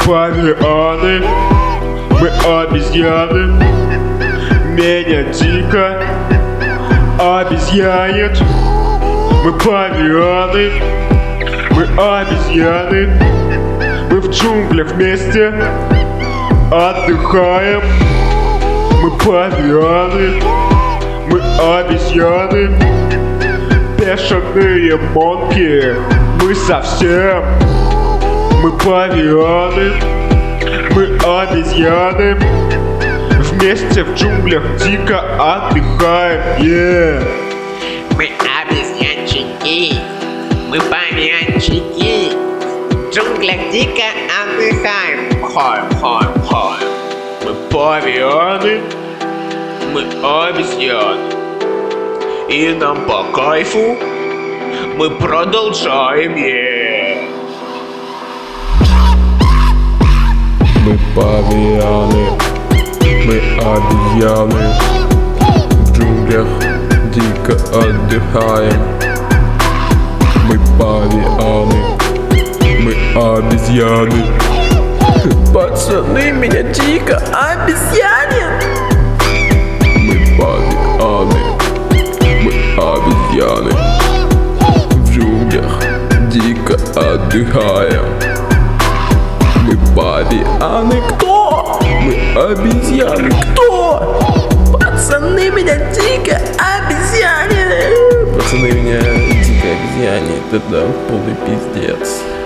павианы, мы обезьяны. Меня дико обезьянит. Мы павианы, мы обезьяны. Мы в джунглях вместе отдыхаем. Мы павианы, мы обезьяны. Бешеные монки, мы совсем. Мы павианы, мы обезьяны. Вместе в джунглях дико отдыхаем, Мы обезьянчики, мы павианчики. В джунглях дико отдыхаем. Хой. Мы павианы, мы обезьяны. И нам по кайфу, мы продолжаем, Мы павианы, мы обезьяны. В джунглях дико отдыхаем. Мы павианы, мы обезьяны. Пацаны, меня дико обезьянят. Мы павианы, мы обезьяны. В джунглях дико отдыхаем. Мы павианы, кто? Мы обезьяны, кто? Пацаны, меня дико обезьянят. Пацаны, меня дико обезьянят, это полный пиздец.